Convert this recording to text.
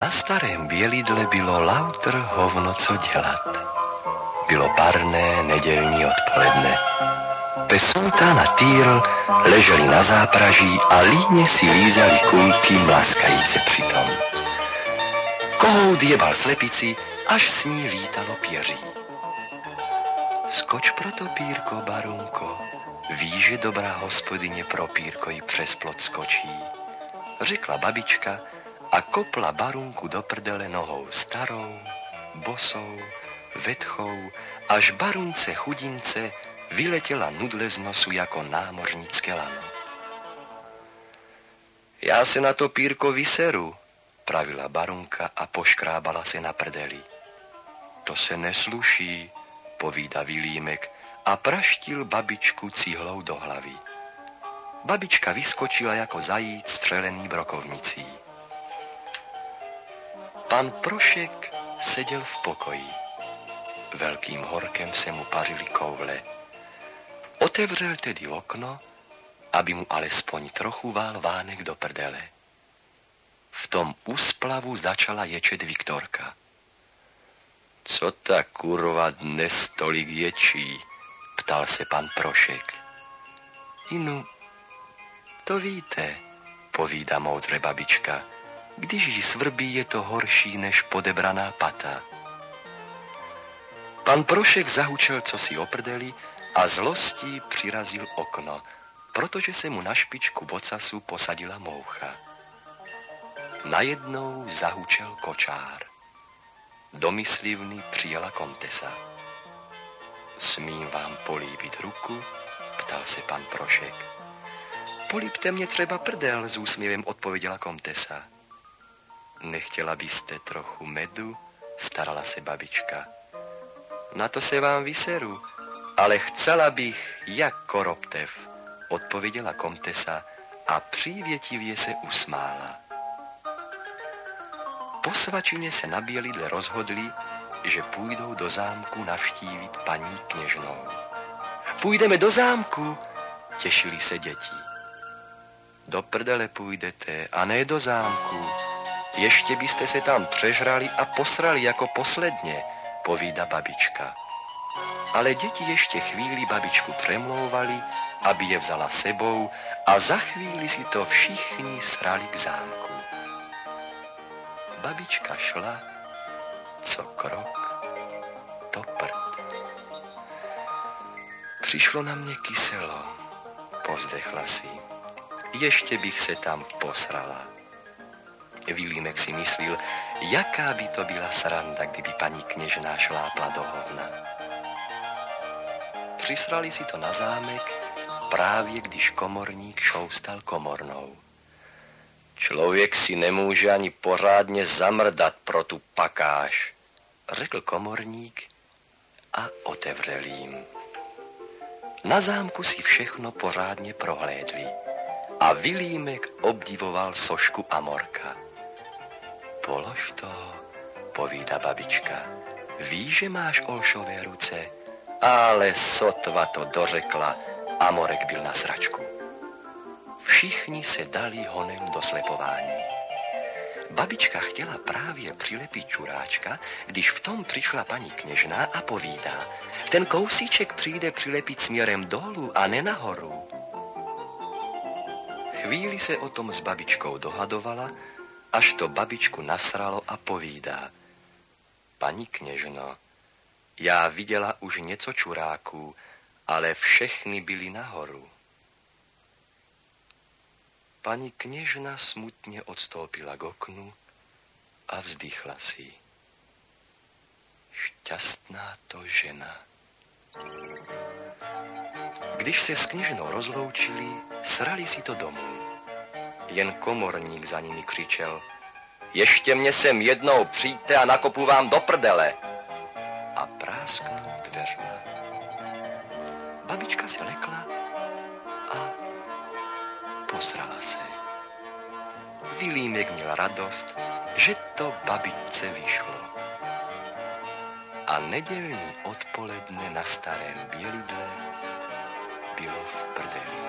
Na starém Bielidle bylo lautr hovno co dělat. Bylo parné nedělní odpoledne. Pes Sultán a Týr leželi na zápraží a líně si lízali kulky, mlaskajíce přitom. Kohout jebal slepici, až s ní lítalo pěří. Skoč proto, Pírko, barunko, ví, že dobrá hospodyně pro Pírko i přes plot skočí, řekla babička a kopla barunku do prdele nohou starou, bosou, vetchou, až barunce chudince vyletěla nudle z nosu jako námořnické lano. Já se na to, Pírko, vyseru, pravila barunka a poškrábala se na prdeli. To se nesluší, povída Vilímek a praštil babičku cihlou do hlavy. Babička vyskočila jako zajíc střelený brokovnicí. Pan Prošek seděl v pokoji. Velkým horkem se mu pařily koule. Otevřel tedy okno, aby mu alespoň trochu vál vánek do prdele. V tom úsplavu začala ječet Viktorka. Co ta kurva dnes tolik ječí? Ptal se pan Prošek. Inu, to víte, povídá moudře babička. Když jí svrbí, je to horší než podebraná pata. Pan Prošek zahučel cosi o prdeli a zlostí přirazil okno, protože se mu na špičku ocasu posadila moucha. Najednou zahučel kočár. Do myslivny přijela komtesa. Smím vám políbit ruku? Ptal se pan Prošek. Políbte mě třeba prdel, s úsměvem odpověděla komtesa. Nechtěla byste trochu medu? Starala se babička. Na to se vám vyseru, ale chcela bych jak koroptev, odpověděla komtesa a přívětivě se usmála. Po svačině se na Bielidle rozhodli, že půjdou do zámku navštívit paní kněžnou. Půjdeme do zámku, těšili se děti. Do prdele půjdete a ne do zámku. Ještě byste se tam přežrali a posrali jako posledně, povídá babička. Ale děti ještě chvíli babičku přemlouvali, aby je vzala sebou a za chvíli si to všichni srali k zámku. Babička šla, co krok, to prd. Přišlo na mě kyselo, povzdechla si. Ještě bych se tam posrala. Vilímek si myslil, jaká by to byla sranda, kdyby paní kněžná šlápla do hovna. Přisrali si to na zámek, právě když komorník šoustal komornou. Člověk si nemůže ani pořádně zamrdat pro tu pakáž, řekl komorník a otevřel jim. Na zámku si všechno pořádně prohlédli a Vilímek obdivoval sošku Amorka. Polož to, povídá babička. Víš, že máš olšové ruce? Ale sotva to dořekla, Amorek byl na sračku. Všichni se dali honem do slepování. Babička chtěla právě přilepit čuráčka, když v tom přišla paní kněžná a povídá. Ten kousíček přijde přilepit směrem dolů a ne nahoru. Chvíli se o tom s babičkou dohadovala, až to babičku nasralo a povídá. Paní kněžno, já viděla už něco čuráků, ale všechny byly nahoru. Paní kněžna smutně odstoupila k oknu a vzdychla si. Šťastná to žena. Když se s kněžnou rozloučili, srali si to domů. Jen komorník za nimi křičel. Ještě mě sem jednou přijďte a nakopu vám do prdele. A prásknul dveřma. Babička se lekla a posrala se. Vilímek měl radost, že to babičce vyšlo. A nedělní odpoledne na starém Bielidle bylo v prdeli.